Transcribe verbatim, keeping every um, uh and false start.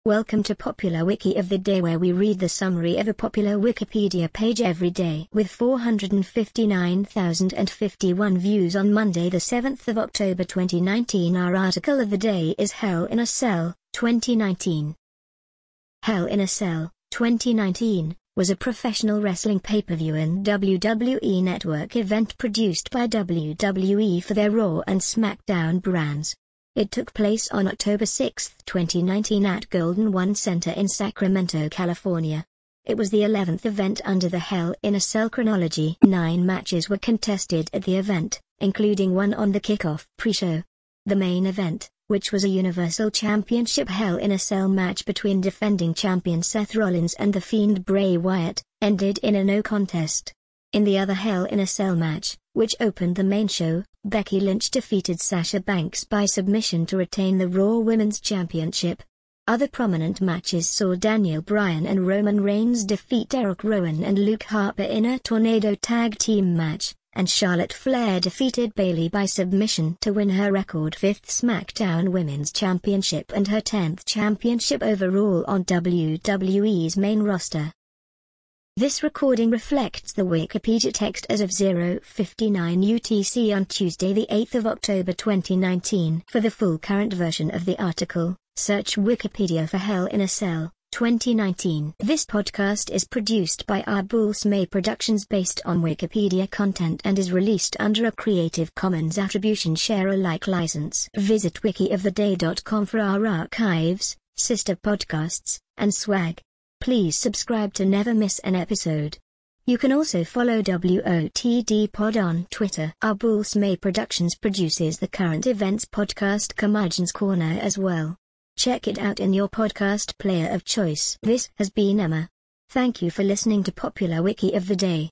Welcome to Popular Wiki of the Day, where we read the summary of a popular Wikipedia page every day. With four hundred fifty-nine thousand fifty-one views on Monday the seventh of October twenty nineteen, our article of the day is Hell in a Cell, twenty nineteen. Hell in a Cell, twenty nineteen, was a professional wrestling pay-per-view and W W E Network event produced by W W E for their Raw and SmackDown brands. It took place on October sixth, twenty nineteen at Golden One Center in Sacramento, California. It was the eleventh event under the Hell in a Cell chronology. Nine matches were contested at the event, including one on the kickoff pre-show. The main event, which was a Universal Championship Hell in a Cell match between defending champion Seth Rollins and The Fiend Bray Wyatt, ended in a no contest. In the other Hell in a Cell match, which opened the main show, Becky Lynch defeated Sasha Banks by submission to retain the Raw Women's Championship. Other prominent matches saw Daniel Bryan and Roman Reigns defeat Eric Rowan and Luke Harper in a Tornado Tag Team match, and Charlotte Flair defeated Bayley by submission to win her record fifth SmackDown Women's Championship and her tenth championship overall on W W E's main roster. This recording reflects the Wikipedia text as of zero fifty-nine U T C on Tuesday the eighth of October twenty nineteen. For the full current version of the article, search Wikipedia for Hell in a Cell, twenty nineteen. This podcast is produced by Arbulsmay Productions based on Wikipedia content and is released under a Creative Commons Attribution Share Alike license. Visit wiki of the day dot com for our archives, sister podcasts, and swag. Please subscribe to never miss an episode. You can also follow W O T D Pod on Twitter. Arbulsmay Productions produces the current events podcast Curmudgeon's Corner as well. Check it out in your podcast player of choice. This has been Emma. Thank you for listening to Popular Wiki of the Day.